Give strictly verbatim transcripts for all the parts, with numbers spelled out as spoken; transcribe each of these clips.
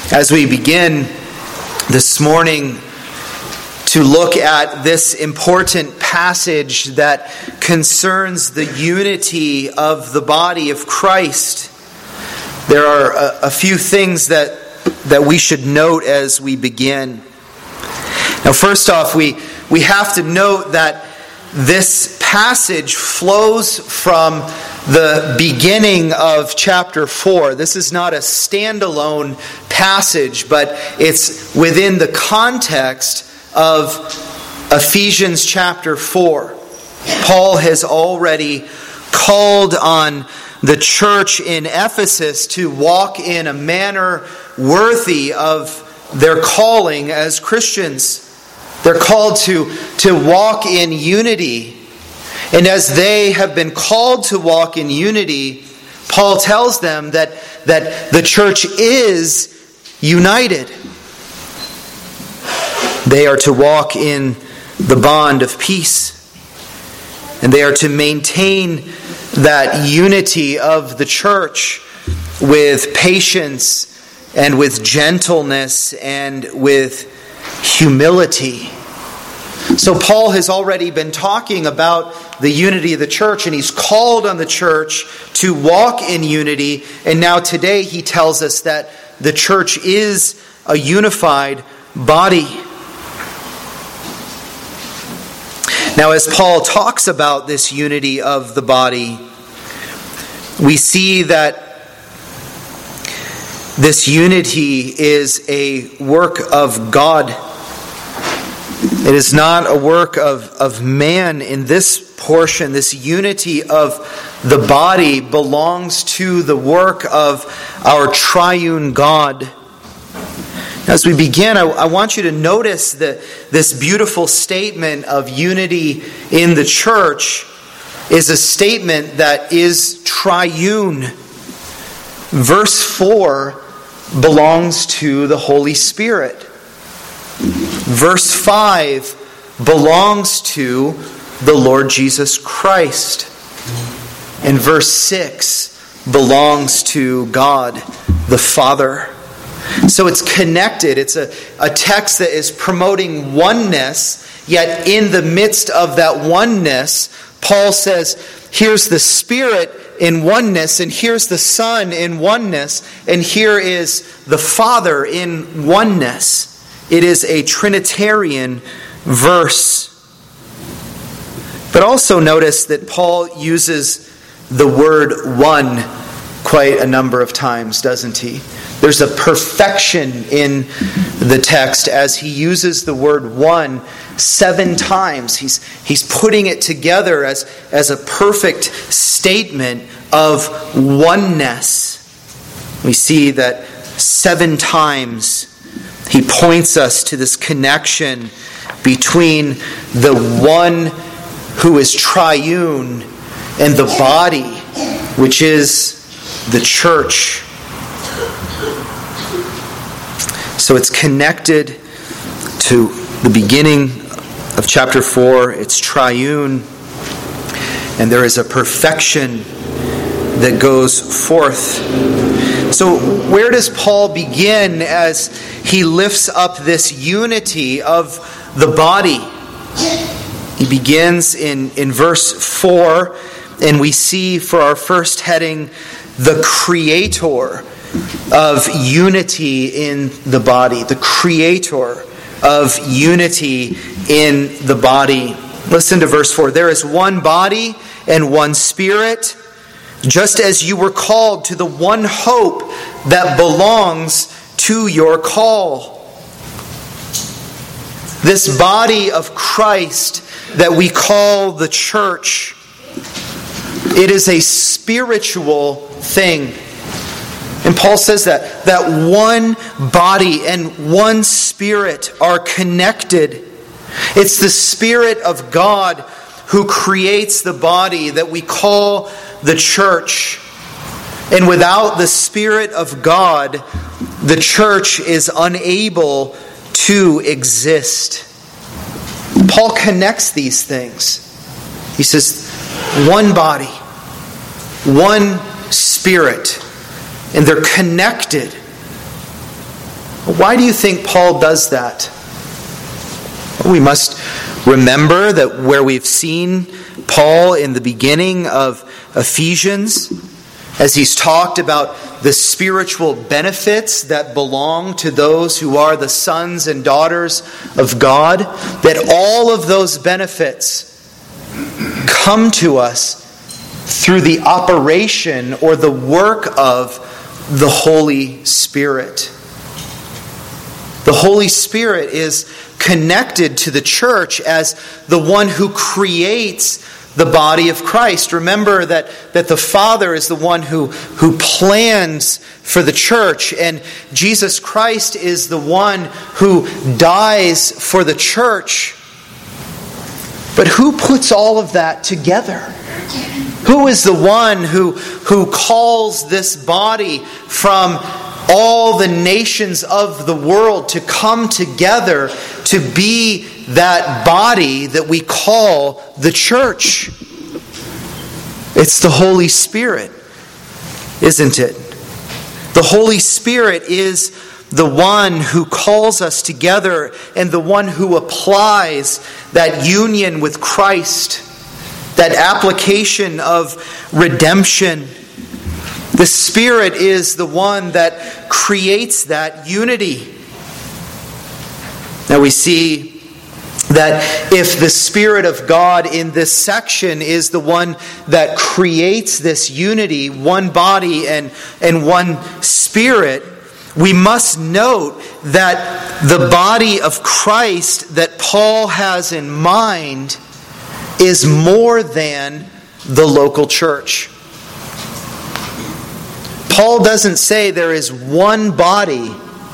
As we begin this morning to look at this important passage that concerns the unity of the body of Christ, there are a, a few things that, that we should note as we begin. Now, first off, we, we have to note that this passage flows from the beginning of chapter four. This is not a standalone passage, but it's within the context of Ephesians chapter four. Paul has already called on the church in Ephesus to walk in a manner worthy of their calling as Christians. They're called to, to walk in unity. And as they have been called to walk in unity, Paul tells them that, that the church is united. They are to walk in the bond of peace. And they are to maintain that unity of the church with patience and with gentleness and with humility. So Paul has already been talking about the unity of the church, and he's called on the church to walk in unity. And now today he tells us that the church is a unified body. Now, as Paul talks about this unity of the body, we see that this unity is a work of God. It is not a work of, of man in this portion. This unity of the body belongs to the work of our triune God. As we begin, I, I want you to notice that this beautiful statement of unity in the church is a statement that is triune. Verse four belongs to the Holy Spirit. Verse five belongs to the Lord Jesus Christ. And verse six belongs to God the Father. So it's connected. It's a, a text that is promoting oneness, yet in the midst of that oneness, Paul says, here's the Spirit in oneness, and here's the Son in oneness, and here is the Father in oneness. It is a Trinitarian verse. But also notice that Paul uses the word one quite a number of times, doesn't he? There's a perfection in the text as he uses the word one seven times. He's, he's putting it together as, as a perfect statement of oneness. We see that seven times he points us to this connection between the one who is triune and the body, which is the church. So it's connected to the beginning of chapter four. It's triune. And there is a perfection that goes forth. So where does Paul begin as he lifts up this unity of the body? He begins in, in verse four, and we see for our first heading, the creator of unity in the body. The creator of unity in the body. Listen to verse four. There is one body and one Spirit, just as you were called to the one hope that belongs to your call. This body of Christ that we call the church, it is a spiritual thing. And Paul says that, that one body and one Spirit are connected. It's the Spirit of God who creates the body that we call the church. And without the Spirit of God, the church is unable to exist. Paul connects these things. He says, one body, one Spirit, and they're connected. Why do you think Paul does that? We must remember that where we've seen Paul in the beginning of Ephesians, as he's talked about the spiritual benefits that belong to those who are the sons and daughters of God, that all of those benefits come to us through the operation or the work of the Holy Spirit. The Holy Spirit is connected to the church as the one who creates the body of Christ. Remember that, that the Father is the one who, who plans for the church, and Jesus Christ is the one who dies for the church. But who puts all of that together? Who is the one who, who calls this body from all the nations of the world to come together to be that body that we call the church? It's the Holy Spirit, isn't it? The Holy Spirit is the one who calls us together and the one who applies that union with Christ, that application of redemption. The Spirit is the one that creates that unity. Now we see that if the Spirit of God in this section is the one that creates this unity, one body and, and one Spirit, we must note that the body of Christ that Paul has in mind is more than the local church. Paul doesn't say there is one body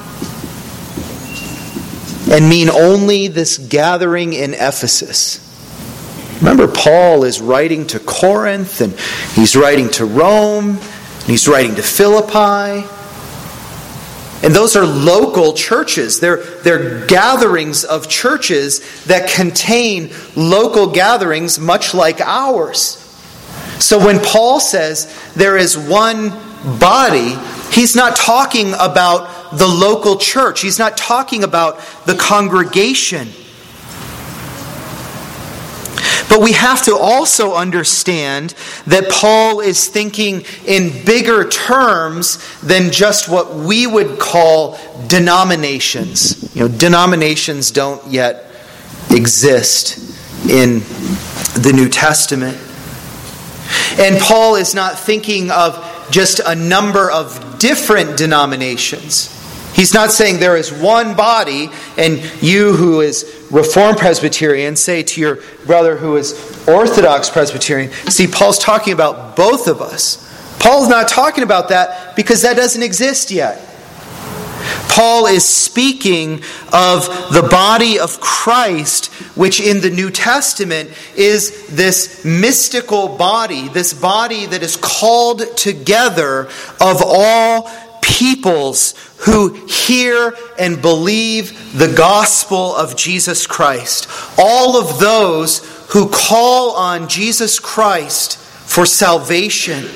and mean only this gathering in Ephesus. Remember, Paul is writing to Corinth, and he's writing to Rome, and he's writing to Philippi. And those are local churches. They're, they're gatherings of churches that contain local gatherings much like ours. So when Paul says there is one body, he's not talking about the local church. He's not talking about the congregation. But we have to also understand that Paul is thinking in bigger terms than just what we would call denominations. You know, denominations don't yet exist in the New Testament. And Paul is not thinking of just a number of different denominations. He's not saying there is one body, and you who is Reformed Presbyterian say to your brother who is Orthodox Presbyterian. See, Paul's talking about both of us. Paul's not talking about that because that doesn't exist yet. Paul is speaking of the body of Christ, which in the New Testament is this mystical body, this body that is called together of all peoples who hear and believe the gospel of Jesus Christ. All of those who call on Jesus Christ for salvation.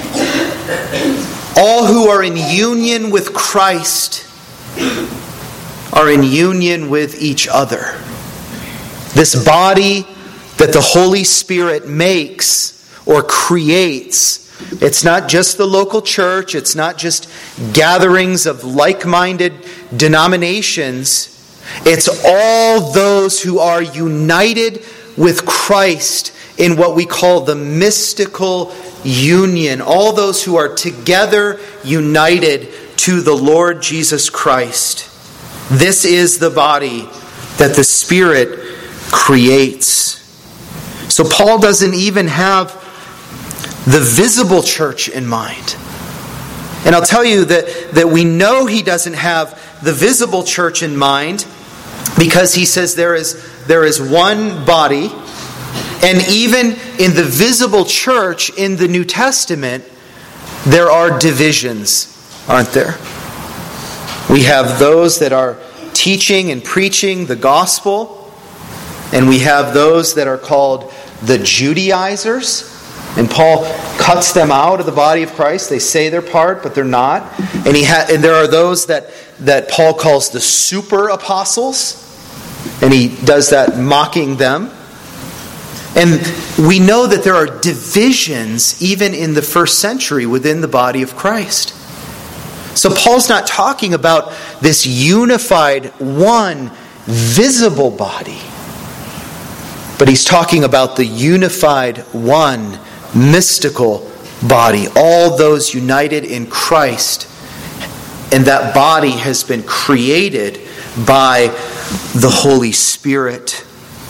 All who are in union with Christ are in union with each other. This body that the Holy Spirit makes or creates, it's not just the local church, it's not just gatherings of like-minded denominations. It's all those who are united with Christ in what we call the mystical union. All those who are together united to the Lord Jesus Christ. This is the body that the Spirit creates. So Paul doesn't even have the visible church in mind. And I'll tell you that, that we know he doesn't have the visible church in mind because he says there is, there is one body. And even in the visible church in the New Testament, there are divisions, aren't there? We have those that are teaching and preaching the gospel, and we have those that are called the Judaizers, And Paul cuts them out of the body of Christ. They say they're part, but they're not. And he ha- and there are those that, that Paul calls the super apostles. And he does that mocking them. And we know that there are divisions even in the first century within the body of Christ. So Paul's not talking about this unified, one, visible body. But he's talking about the unified, one, mystical body. All those united in Christ. And that body has been created by the Holy Spirit.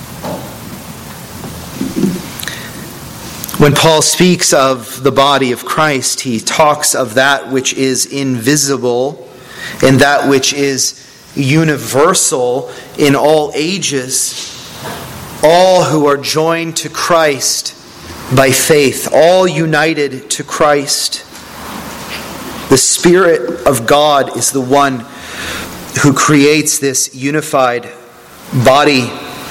When Paul speaks of the body of Christ, he talks of that which is invisible and that which is universal in all ages. All who are joined to Christ by faith, all united to Christ. The Spirit of God is the one who creates this unified body.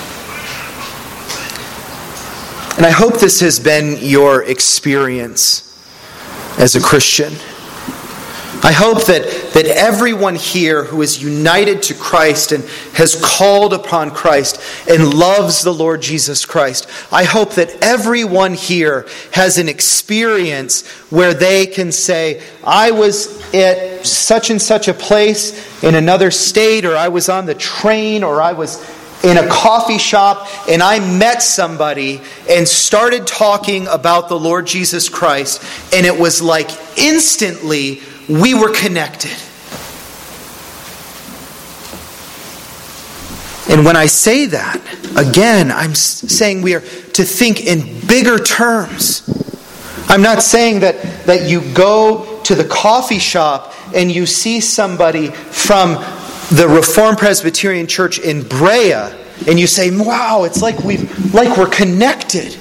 And I hope this has been your experience as a Christian. I hope that, that everyone here who is united to Christ and has called upon Christ and loves the Lord Jesus Christ, I hope that everyone here has an experience where they can say, I was at such and such a place in another state, or I was on the train, or I was in a coffee shop, and I met somebody and started talking about the Lord Jesus Christ, and it was like instantly we were connected. And when I say that, again, I'm saying we are to think in bigger terms. I'm not saying that, that you go to the coffee shop and you see somebody from the Reformed Presbyterian Church in Brea and you say, wow, it's like we like we're connected.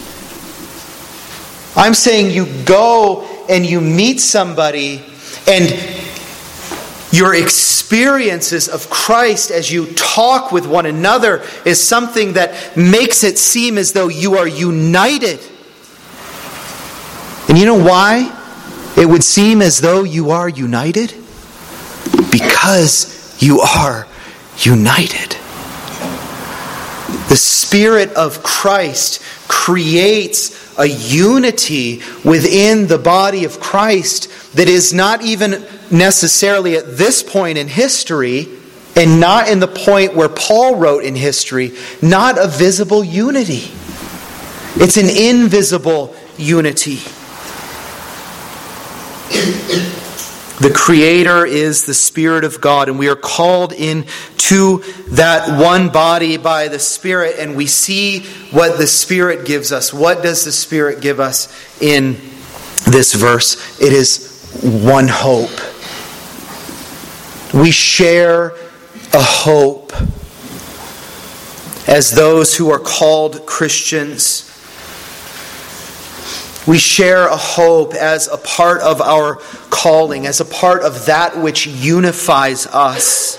I'm saying you go and you meet somebody and your experiences of Christ as you talk with one another is something that makes it seem as though you are united. And you know why it would seem as though you are united? Because you are united. The Spirit of Christ creates a unity within the body of Christ that is not even necessarily at this point in history, and not in the point where Paul wrote in history, not a visible unity. It's an invisible unity. The Creator is the Spirit of God, and we are called into that one body by the Spirit, and we see what the Spirit gives us. What does the Spirit give us in this verse? It is one hope. We share a hope as those who are called Christians. We share a hope as a part of our calling, as a part of that which unifies us.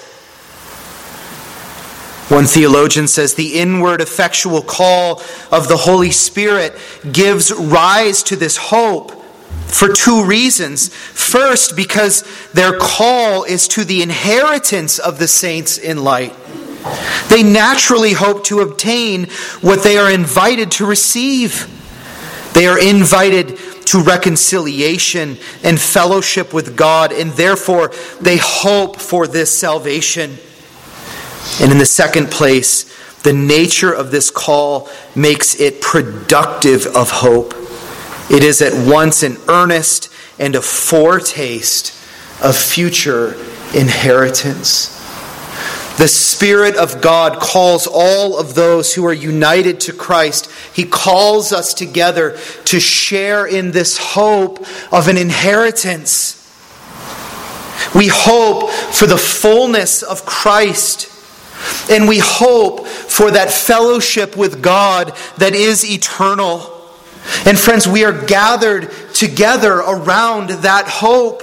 One theologian says, the inward effectual call of the Holy Spirit gives rise to this hope for two reasons. First, because their call is to the inheritance of the saints in light. They naturally hope to obtain what they are invited to receive. They are invited to reconciliation and fellowship with God, and therefore they hope for this salvation. And in the second place, the nature of this call makes it productive of hope. It is at once an earnest and a foretaste of future inheritance. The Spirit of God calls all of those who are united to Christ. He calls us together to share in this hope of an inheritance. We hope for the fullness of Christ. And we hope for that fellowship with God that is eternal. And friends, we are gathered together around that hope.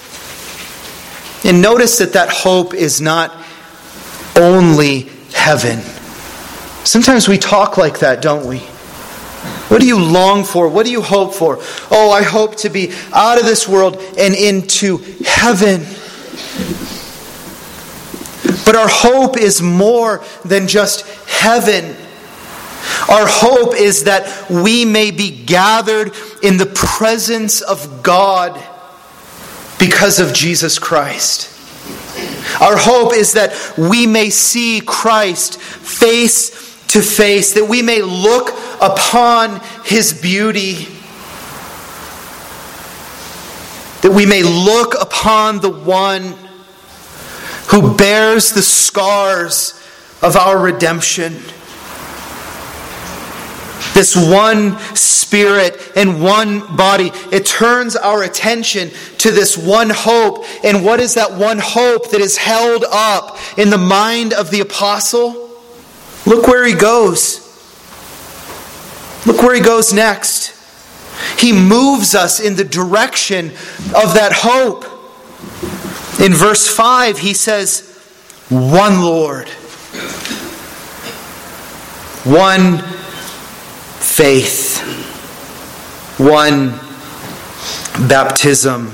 And notice that that hope is not only heaven. Sometimes we talk like that, don't we? What do you long for? What do you hope for? Oh, I hope to be out of this world and into heaven. But our hope is more than just heaven. Our hope is that we may be gathered in the presence of God because of Jesus Christ. Our hope is that we may see Christ face to face, that we may look upon His beauty, that we may look upon the one who bears the scars of our redemption. This one Spirit and one body. It turns our attention to this one hope. And what is that one hope that is held up in the mind of the apostle? Look where he goes. Look where he goes next. He moves us in the direction of that hope. In verse five, he says, one Lord, one faith, one baptism.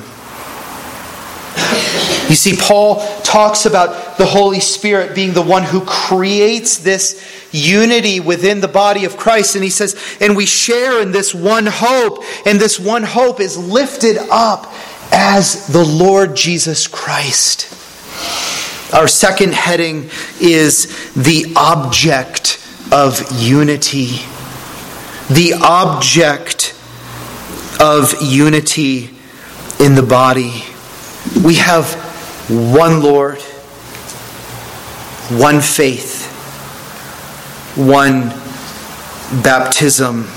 You see, Paul talks about the Holy Spirit being the one who creates this unity within the body of Christ. And he says, and we share in this one hope. And this one hope is lifted up as the Lord Jesus Christ. Our second heading is the object of unity. The object of unity in the body. We have one Lord, one faith, one baptism.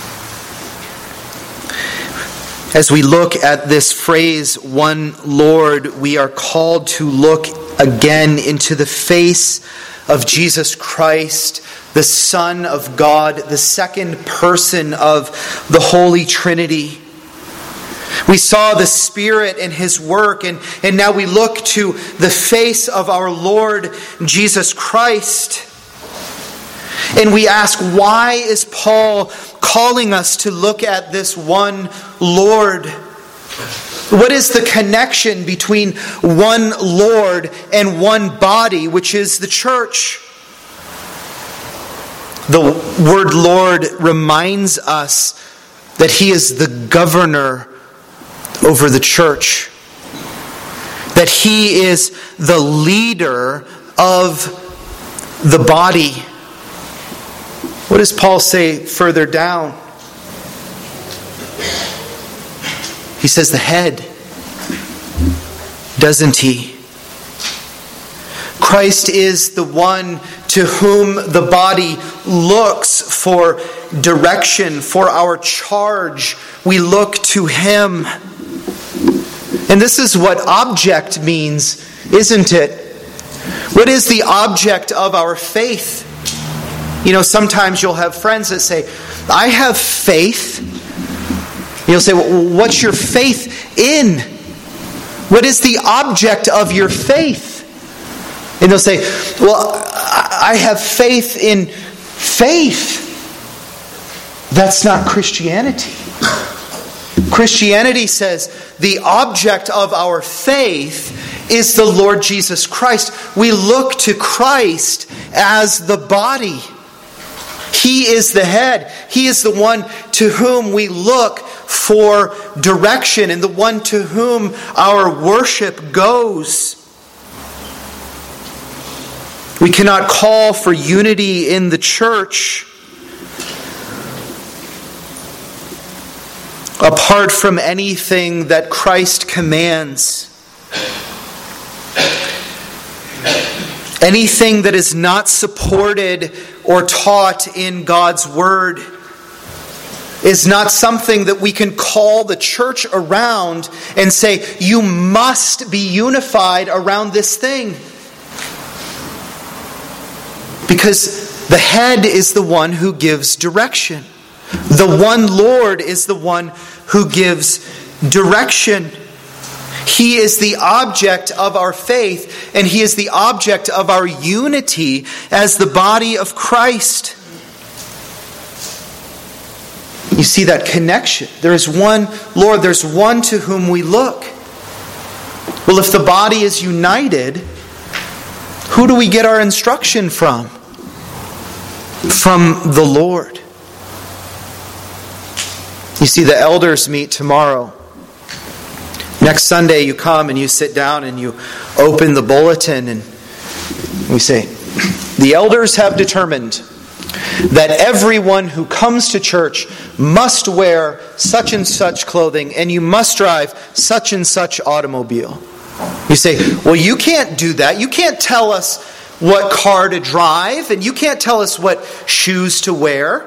As we look at this phrase, one Lord, we are called to look again into the face of Jesus Christ, the Son of God, the second person of the Holy Trinity. We saw the Spirit and His work, and, and now we look to the face of our Lord Jesus Christ. And we ask, why is Paul calling us to look at this one Lord? What is the connection between one Lord and one body, which is the church? The word Lord reminds us that He is the governor over the church. That He is the leader of the body. What does Paul say further down? He says the head, doesn't he? Christ is the one to whom the body looks for direction, for our charge. We look to Him. And this is what object means, isn't it? What is the object of our faith? You know, sometimes you'll have friends that say, I have faith. You'll say, well, what's your faith in? What is the object of your faith? And they'll say, well, I have faith in faith. That's not Christianity. Christianity says the object of our faith is the Lord Jesus Christ. We look to Christ as the body. He is the head. He is the one to whom we look for direction and the one to whom our worship goes. We cannot call for unity in the church apart from anything that Christ commands. Anything that is not supported or taught in God's Word is not something that we can call the church around and say, you must be unified around this thing. Because the head is the one who gives direction. The one Lord is the one who gives direction. He is the object of our faith, and He is the object of our unity as the body of Christ. You see that connection. There is one Lord, there's one to whom we look. Well, if the body is united, who do we get our instruction from? From the Lord. You see, the elders meet tomorrow. Next Sunday you come and you sit down and you open the bulletin and we say, the elders have determined that everyone who comes to church must wear such and such clothing and you must drive such and such automobile. You say, well, you can't do that. You can't tell us what car to drive and you can't tell us what shoes to wear.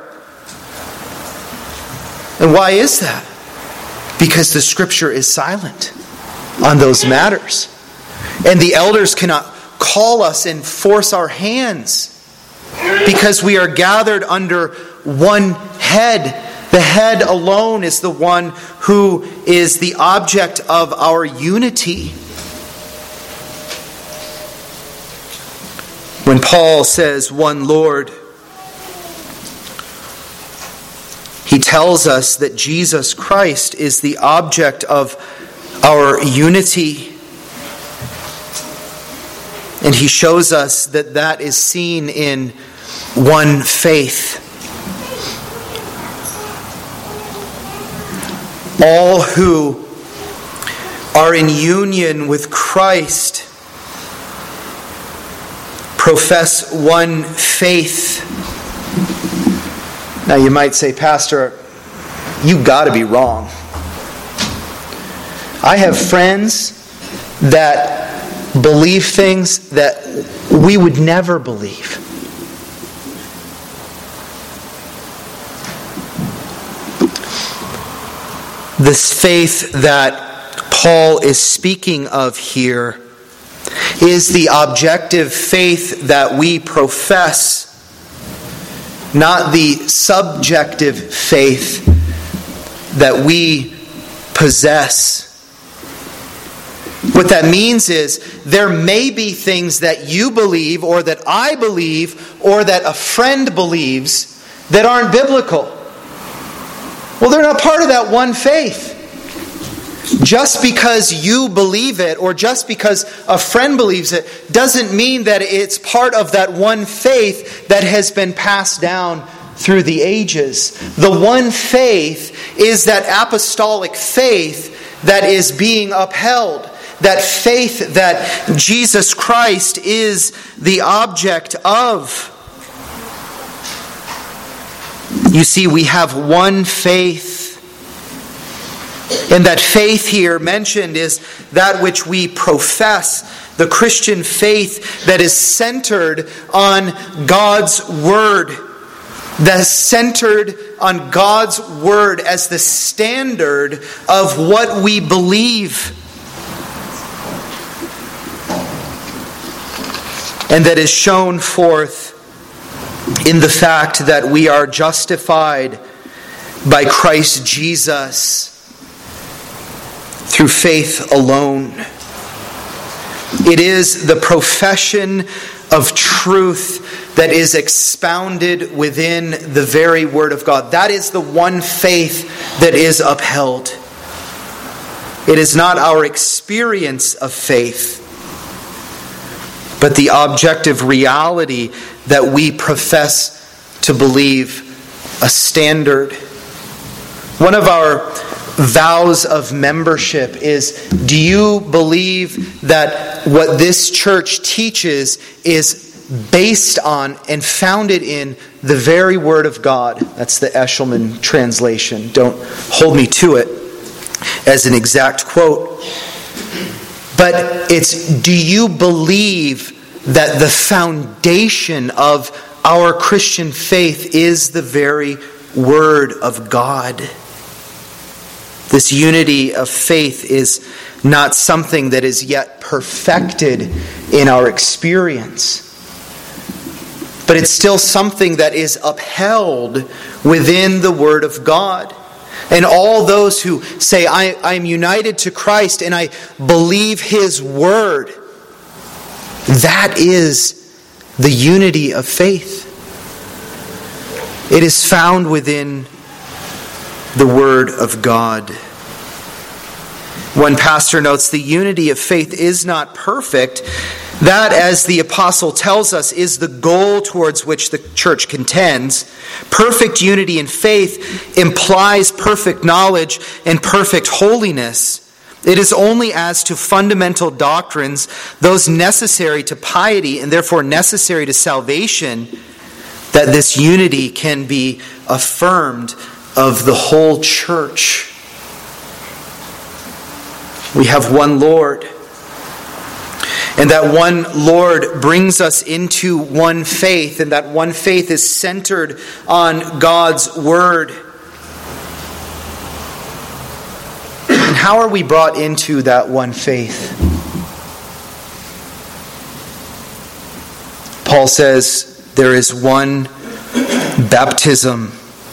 And why is that? Because the Scripture is silent on those matters. And the elders cannot call us and force our hands because we are gathered under one head. The head alone is the one who is the object of our unity. When Paul says one Lord, he tells us that Jesus Christ is the object of our unity. And he shows us that that is seen in one faith. All who are in union with Christ profess one faith. Now you might say, Pastor, you got to be wrong. I have friends that believe things that we would never believe. This faith that Paul is speaking of here is the objective faith that we profess, not the subjective faith that we possess. What that means is there may be things that you believe or that I believe or that a friend believes that aren't biblical. Well, they're not part of that one faith. Just because you believe it or just because a friend believes it doesn't mean that it's part of that one faith that has been passed down through the ages. The one faith is that apostolic faith that is being upheld. That faith that Jesus Christ is the object of. You see, we have one faith. And that faith here mentioned is that which we profess, the Christian faith that is centered on God's Word, that is centered on God's Word as the standard of what we believe. And that is shown forth in the fact that we are justified by Christ Jesus through faith alone. It is the profession of truth that is expounded within the very Word of God. That is the one faith that is upheld. It is not our experience of faith, but the objective reality that we profess to believe, a standard. One of our vows of membership is, do you believe that what this church teaches is based on and founded in the very Word of God? That's the Eshelman translation. Don't hold me to it as an exact quote. But it's, do you believe that the foundation of our Christian faith is the very Word of God? This unity of faith is not something that is yet perfected in our experience, but it's still something that is upheld within the Word of God. And all those who say, I, I am united to Christ and I believe His Word, that is the unity of faith. It is found within the Word of God. One pastor notes, the unity of faith is not perfect. That, as the apostle tells us, is the goal towards which the church contends. Perfect unity in faith implies perfect knowledge and perfect holiness. It is only as to fundamental doctrines, those necessary to piety and therefore necessary to salvation, that this unity can be affirmed of the whole church. We have one Lord. And that one Lord brings us into one faith. And that one faith is centered on God's Word. And how are we brought into that one faith? Paul says there is one baptism.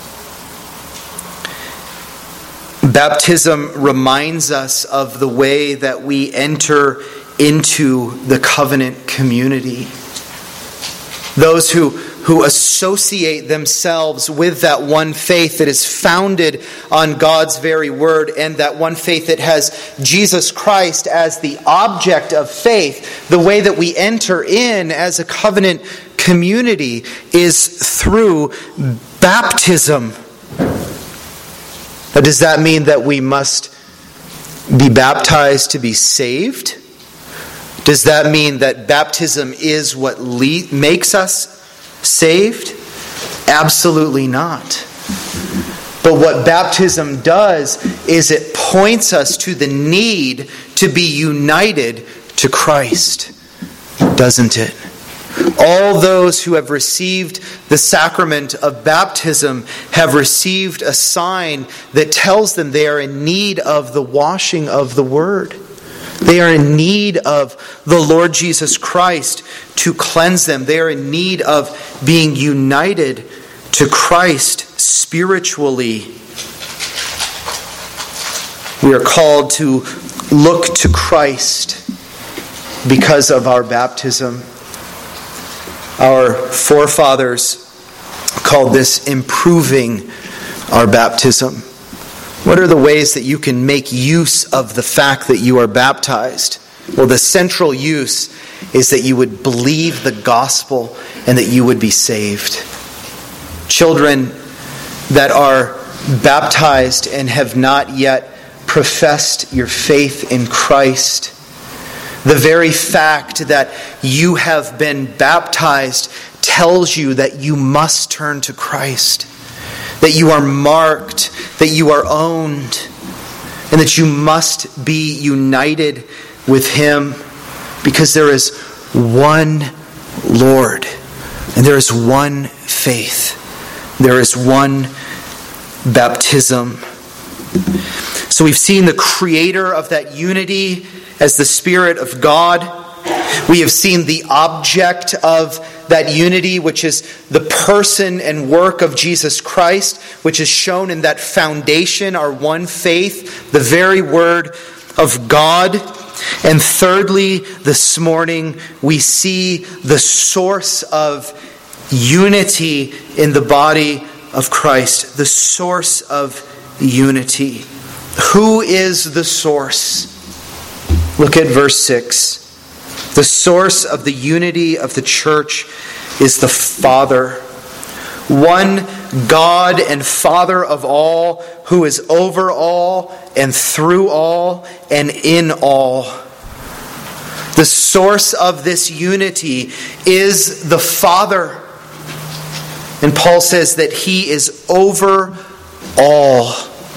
Baptism reminds us of the way that we enter into the covenant community. Those who, who associate themselves with that one faith that is founded on God's very word, and that one faith that has Jesus Christ as the object of faith, the way that we enter in as a covenant community is through baptism. Now, does that mean that we must be baptized to be saved? Does that mean that baptism is what le- makes us saved? Absolutely not. But what baptism does is it points us to the need to be united to Christ, doesn't it? All those who have received the sacrament of baptism have received a sign that tells them they are in need of the washing of the Word. They are in need of the Lord Jesus Christ to cleanse them. They are in need of being united to Christ spiritually. We are called to look to Christ because of our baptism. Our forefathers called this improving our baptism. What are the ways that you can make use of the fact that you are baptized? Well, the central use is that you would believe the gospel and that you would be saved. Children that are baptized and have not yet professed your faith in Christ, the very fact that you have been baptized tells you that you must turn to Christ, that you are marked, that you are owned, and that you must be united with Him, because there is one Lord and there is one faith. There is one baptism. So we've seen the creator of that unity as the Spirit of God. We have seen the object of that unity, which is the person and work of Jesus Christ, which is shown in that foundation, our one faith, the very Word of God. And thirdly, this morning, we see the source of unity in the body of Christ. The source of unity. Who is the source? Look at verse six. The source of the unity of the church is the Father. One God and Father of all, who is over all and through all and in all. The source of this unity is the Father. And Paul says that He is over all.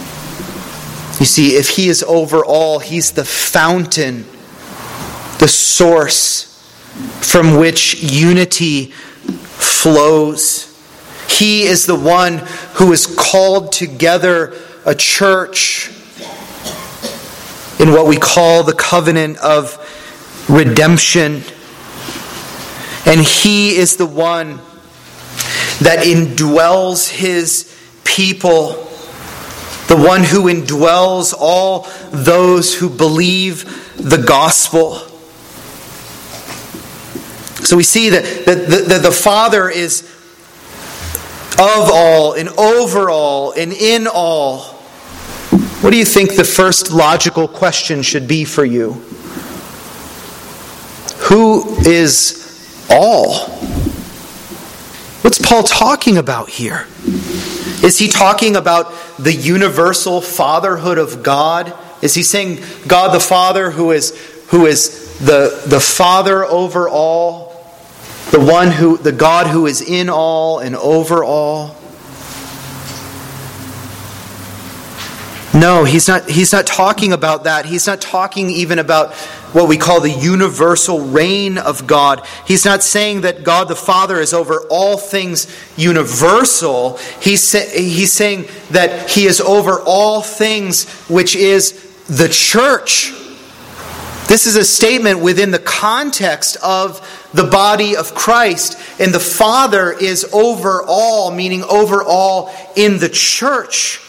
You see, if He is over all, He's the fountain, the source from which unity flows. He is the one who has called together a church in what we call the covenant of redemption. And He is the one that indwells His people, the one who indwells all those who believe the gospel. So we see that the, the, the Father is of all and over all and in all. what do you think the first logical question should be for you? Who is all? What's Paul talking about here? Is he talking about the universal fatherhood of God? Is he saying God the Father who is who is the, the Father over all? The one who the God who is in all and over all? No, he's not he's not talking about that. He's not talking even about what we call the universal reign of God. He's not saying that God the Father is over all things universal. He's, sa- he's saying that He is over all things, which is the church. This is a statement within the context of the body of Christ. And the Father is over all, meaning over all in the church.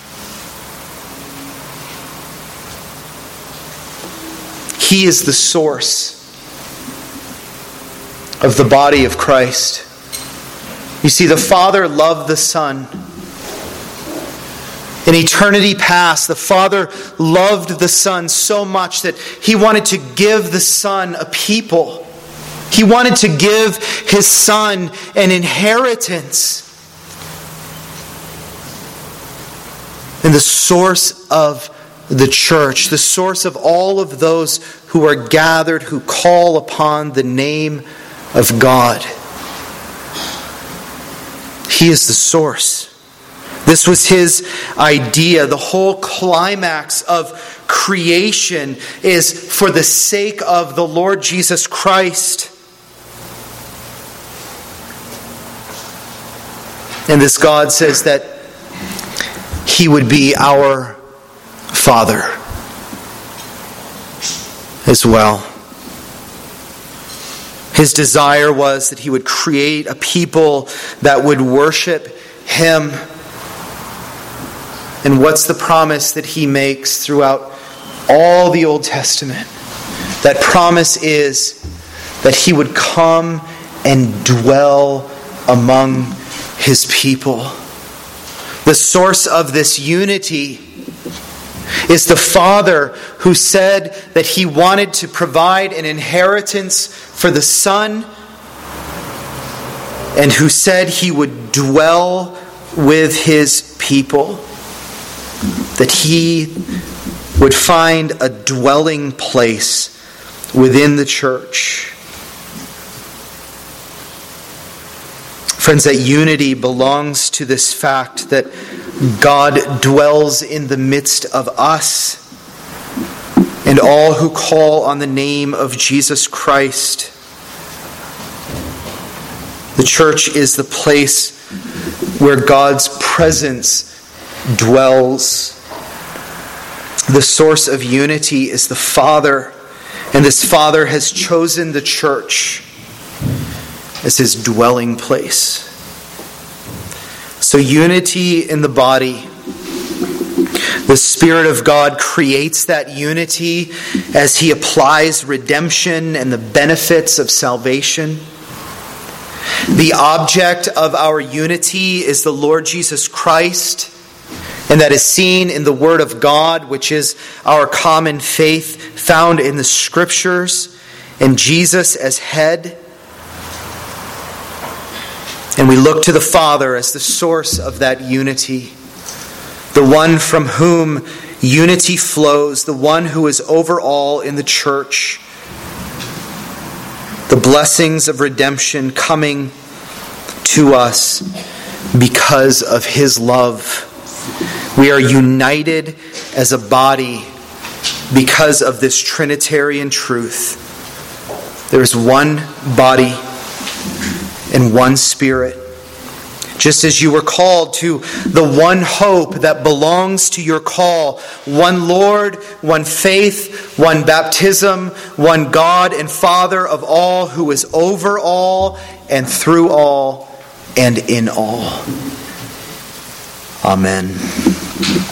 He is the source of the body of Christ. You see, the Father loved the Son. In eternity past, the Father loved the Son so much that He wanted to give the Son a people. He wanted to give His Son an inheritance. And the source of the church, the source of all of those who are gathered, who call upon the name of God. He is the source. This was His idea. The whole climax of creation is for the sake of the Lord Jesus Christ. And this God says that He would be our Father as well. His desire was that He would create a people that would worship Him. And what's the promise that He makes throughout all the Old Testament? That promise is that He would come and dwell among His people. The source of this unity is the Father who said that He wanted to provide an inheritance for the Son, and who said He would dwell with His people, that He would find a dwelling place within the church. Friends, that unity belongs to this fact that God dwells in the midst of us and all who call on the name of Jesus Christ. The church is the place where God's presence dwells. The source of unity is the Father, and this Father has chosen the church as His dwelling place. So unity in the body. The Spirit of God creates that unity as He applies redemption and the benefits of salvation. The object of our unity is the Lord Jesus Christ, and that is seen in the Word of God, which is our common faith found in the Scriptures, and Jesus as head. And we look to the Father as the source of that unity, the one from whom unity flows, the one who is over all in the church. The blessings of redemption coming to us because of His love. We are united as a body because of this Trinitarian truth. There is one body and one Spirit. Just as you were called to the one hope that belongs to your call, one Lord, one faith, one baptism, one God and Father of all, who is over all and through all and in all. Amen.